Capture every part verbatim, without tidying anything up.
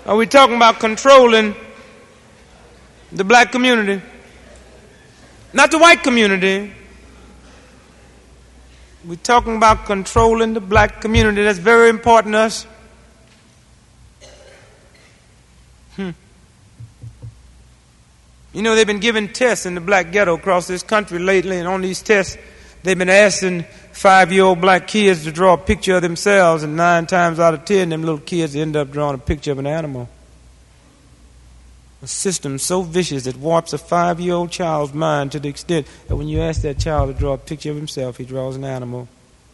Are we talking about controlling the black community? Not the white community. We're talking about controlling the black community. That's very important to us. Hmm. You know, they've been giving tests in the black ghetto across this country lately, and on these tests, they've been asking five-year-old black kids to draw a picture of themselves, and nine times out of ten, them little kids end up drawing a picture of an animal. A system so vicious that warps a five-year-old child's mind to the extent that when you ask that child to draw a picture of himself, he draws an animal.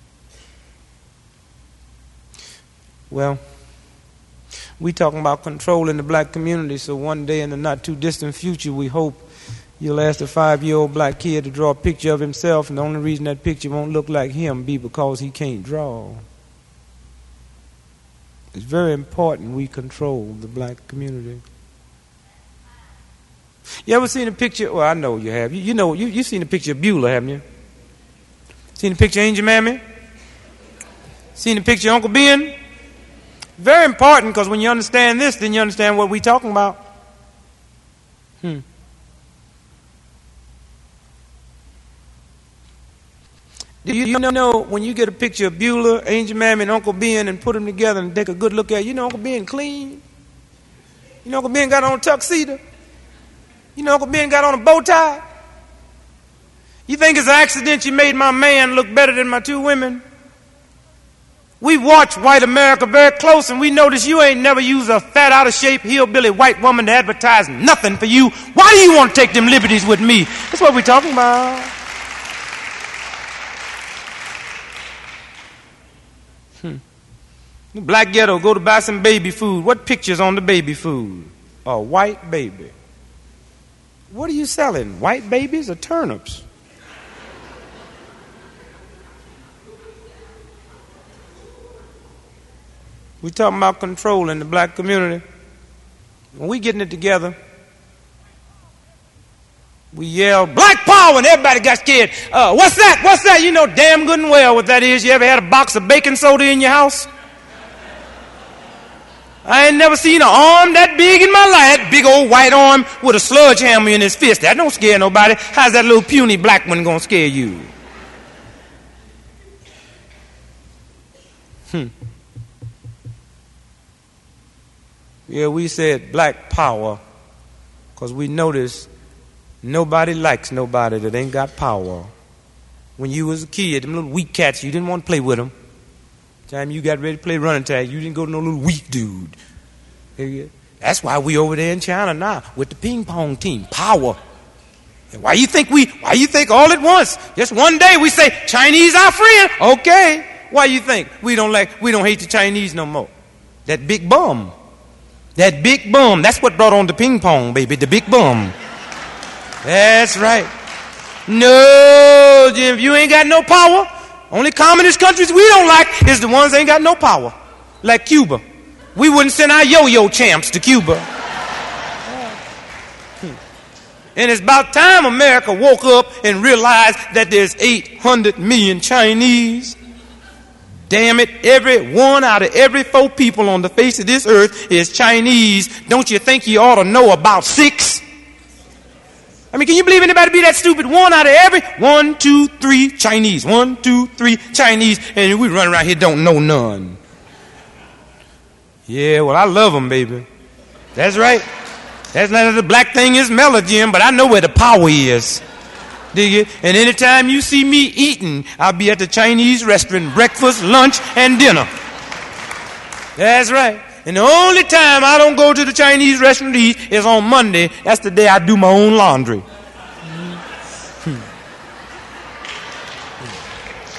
Well, we talking about controlling the black community, so one day in the not-too-distant future, we hope you'll ask a five-year-old black kid to draw a picture of himself, and the only reason that picture won't look like him be because he can't draw. It's very important we control the black community. You ever seen a picture? Well, I know you have. You, you know, you you seen a picture of Beulah, haven't you? Seen a picture of Angel Mammy? Seen a picture of Uncle Ben? Very important, because when you understand this, then you understand what we're talking about. Hmm. Do you, you know when you get a picture of Beulah, Angel Mammy, and Uncle Ben and put them together and take a good look at it, you know Uncle Ben clean? You know Uncle Ben got on a tuxedo? You know Uncle Ben got on a bow tie? You think it's an accident you made my man look better than my two women? We watch white America very close, and we notice you ain't never used a fat, out-of-shape, hillbilly white woman to advertise nothing for you. Why do you want to take them liberties with me? That's what we're talking about. Hmm. The black ghetto, go to buy some baby food. What picture's on the baby food? A white baby. What are you selling? White babies or turnips? We're talking about controlling the black community. When we getting it together, we yell, black power, and everybody got scared. Uh, what's that? What's that? You know damn good and well what that is. You ever had a box of baking soda in your house? I ain't never seen an arm that big in my life. That big old white arm with a sludge hammer in his fist. That don't scare nobody. How's that little puny black one gonna scare you? Hmm. Yeah, we said black power because we noticed nobody likes nobody that ain't got power. When you was a kid, them little weak cats, you didn't want to play with them. Time you got ready to play running tag, you didn't go to no little weak dude. That's why we over there in China now with the ping pong team. Power. And why you think we? Why you think all at once? Just one day we say Chinese our friend. Okay. Why you think we don't like? We don't hate the Chinese no more. That big bum. That big bum. That's what brought on the ping pong, baby. The big bum. That's right. No, Jim, you ain't got no power. Only communist countries we don't like is the ones that ain't got no power. Like Cuba. We wouldn't send our yo-yo champs to Cuba. And it's about time America woke up and realized that there's eight hundred million Chinese. Damn it, every one out of every four people on the face of this earth is Chinese. Don't you think you ought to know about six? I mean, can you believe anybody be that stupid? One out of every, one, two, three Chinese. One, two, three Chinese. And we run around here don't know none. Yeah, well, I love them, baby. That's right. That's not the black thing is mellow, Jim, but I know where the power is. Dig it? And anytime you see me eating, I'll be at the Chinese restaurant, breakfast, lunch, and dinner. That's right. And the only time I don't go to the Chinese restaurant to eat is on Monday. That's the day I do my own laundry.